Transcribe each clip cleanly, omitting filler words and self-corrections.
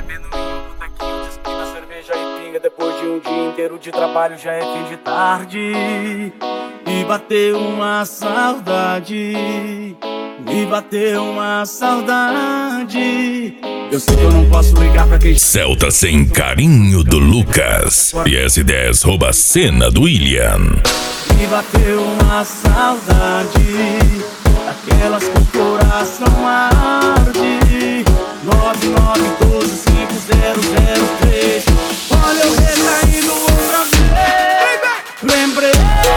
bebendo vinho, botequinho de esquina, cerveja e pinga. Depois de um dia inteiro de trabalho já é fim de tarde. Me bateu uma saudade, me bateu uma saudade. Eu sei que eu não posso ligar pra quem... Celta Sem Carinho do Lucas e S10 rouba a cena do William. Me bateu uma saudade, aquelas que o coração arde. 99125003. Olha eu recaindo outra vez. Lembrei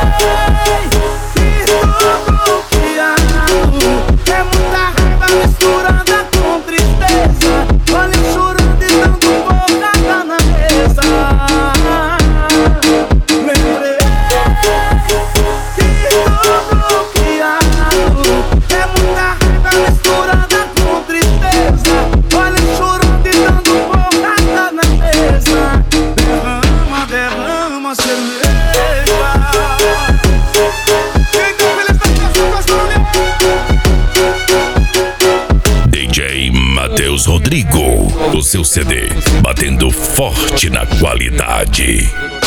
que estou bloqueado. É muita raiva misturada com tristeza. Olha eu chorando e dando porrada na mesa. Lembrei que estou bloqueado. É muita raiva misturada com tristeza. Olha eu chorando e dando porrada na mesa. Derrama, derrama cerveja. DJ Matheus Rodrigo, o seu CD, batendo forte na qualidade.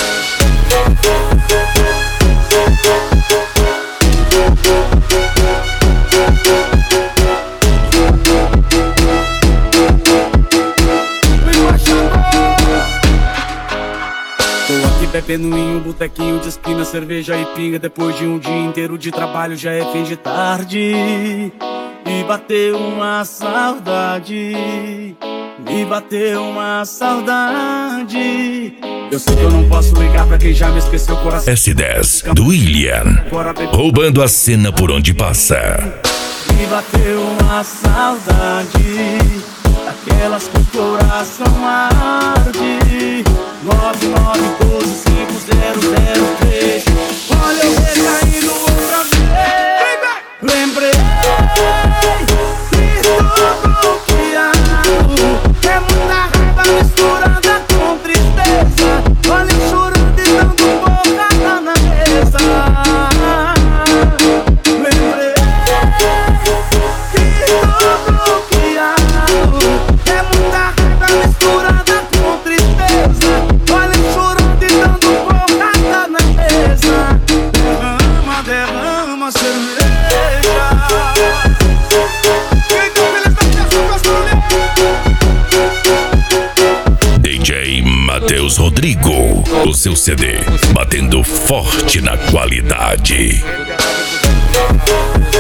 Tô aqui bebendo em um botequinho de esquina, cerveja e pinga. Depois de um dia inteiro de trabalho já é fim de tarde. Me bateu uma saudade, me bateu uma saudade. Eu sei que eu não posso ligar pra quem já me esqueceu, coração. S10 do William, roubando a cena por onde passa. Me bateu uma saudade, aquelas que o coração arde. 99125003. Olha eu recaindo outra vez. Lembrei que estou bloqueado. É muita raiva misturada com tristeza. Olha eu chorando e dando porrada na mesa. Lembrei que estou bloqueado. É muita raiva misturada com tristeza. Olha eu chorando e dando porrada na mesa. Derrama, derrama cerveja. DJ Matheus Rodrigo, o seu CD, batendo forte na qualidade.